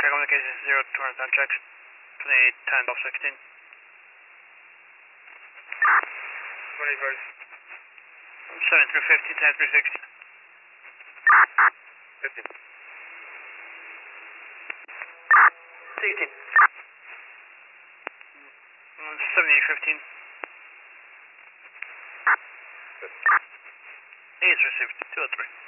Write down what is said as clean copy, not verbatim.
communication 0 to on checks. 28 10 off 16. 21st. 7 through 50, 10 through 60. 15. 16. 78 15. 8 received, 2 or 3.